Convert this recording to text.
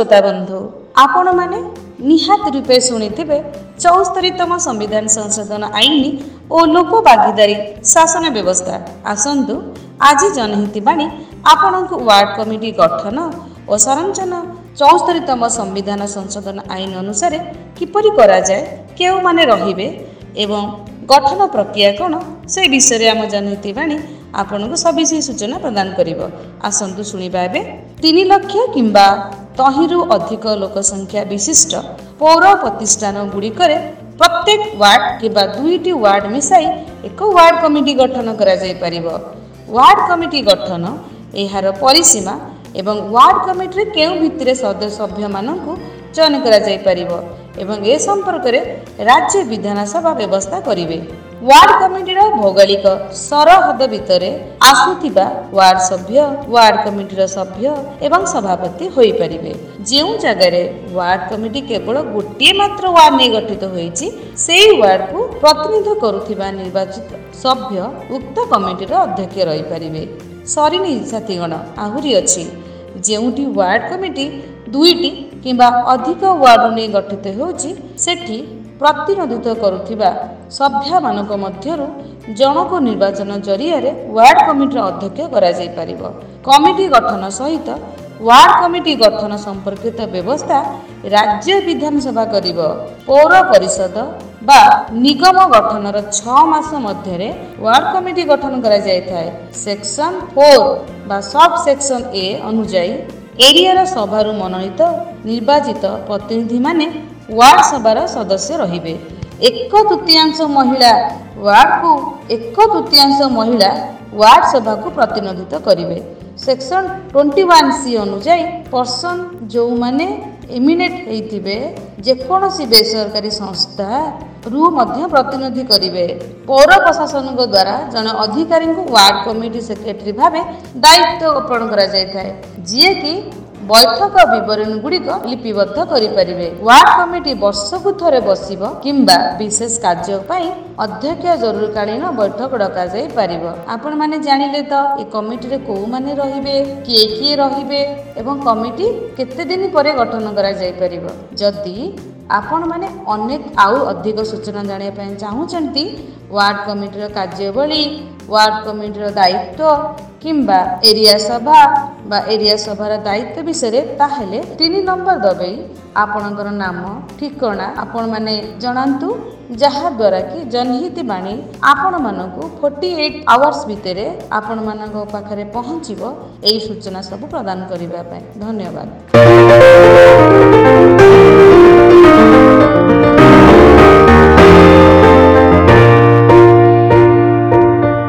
श्रोता बंधु आपण माने निहात रूपे शुणिथिबे 74तम संविधान संशोधन आईन और लोक भागीदारी शासन व्यवस्था। आसंतु आज जनहित बाणी आपणको वार्ड कमिटी गठन और संरचन 74तम संविधान संशोधन आईन अनुसार किपरि करा जाए, केउ माने रहिबे एवं गठन प्रक्रिया कौन से विषय आम जनहित बाणी आपको सविशेष सूचना प्रदान करिब। आसंतु शुणिबा एबे 3 लाख किंबा तहिरु अधिक लोक संख्या विशिष्ट पौर प्रतिष्ठान गुड़िकरे प्रत्येक वार्ड किंबा 2टी वार्ड मिसाई एक वार्ड कमिटी गठन करा जाय परिबो। वार्ड कमिटी गठन एहार परिसीमा एवं वार्ड कमिटी केउ भितरे सभ्य मानकु चयन करा जाय परिबो एवं ए संपर्क रे राज्य विधानसभा व्यवस्था करिवे। वार्ड कमिटीर भौगोलिक सरहद भितरे आसुथिबा वार्ड सभ्य वार्ड कमिटीर सभ्य एवं सभापति होई परिबे। जेउ जगह रे वार्ड कमिटी केवल गोटे मात्र वार्ड ने गठित होईची सेही वार्ड को प्रतिनिधित्व करुथिबा निर्वाचित सभ्य उक्त कमिटीर अध्यक्ष रही परिबे। सरीनी साथीगण आहुरी अछि जेउटी वार्ड कमिटी 2टी किंबा अधिक वार्ड ने गठित होउची सेठी प्रतिनिधित्व करुथिबा सभ्य मानक मध्यरु जनक निर्वाचन जरिया रे वार्ड कमिटीर अध्यक्ष करा जाय परिबो। कमिटी गठन सहित वार्ड कमिटी गठन संपर्कित व्यवस्था राज्य विधानसभा करिबो। पौर परिषद बा निगम गठनर 6 मास मध्यरे वार्ड कमिटी गठन करा जाय थाए। सेक्शन 4 बा सब सेक्शन ए अनुसार एरियार सभारु मनोनीत निर्वाचित प्रतिनिधि माने वार्ड सभार सदस्य रहिबे। 1/3 महिला वार्ड को 1/3 महिला वार्ड सभा को प्रतिनिधित्व करिवे। सेक्शन 21C अनुसार पर्सन जो माने एमिनेट हेइथिबे जेकोनोसी बेसरकारी संस्था रु मध्य प्रतिनिधि करिवे। पौर प्रशासन द्वारा जन अधिकारी को वार्ड कमिटी सेक्रेटरी भावे दायित्व अर्पण करा जाय थाए, जिए कि बैठक विवरण गुड़िक लिपिबद्ध करि परिबे। वार्ड कमिटी वर्षकु थरे बसिबो किंबा विशेष कार्य पई अध्यक्ष जरूरकालीन बैठक डका जाय परिबो। आपण माने जानिले त ए कमिटी रे को माने रहिबे, किए रहिबे एवं कमिटी केते दिन परे गठन करा जाय परिबो। जदि आपण माने अनेक आउ अधिक सूचना जानिया पई चाहुचंती वार्ड कमिटी रो कार्यवली, वार्ड कमिटी रो दायित्व किंबा एरिया सभा बा एरिया सभार दायित्व विषय ताहेले 3 नंबर दबे आपणकर नाम ठिकाना आपण माने जणांतु, जहा द्वारा कि जनहित बाणी आपण मानकु 48 आवर्स भितरे आपण मानक पाखरे पहुंचीबो एई सूचना सब प्रदान करिबा पई। धन्यवाद।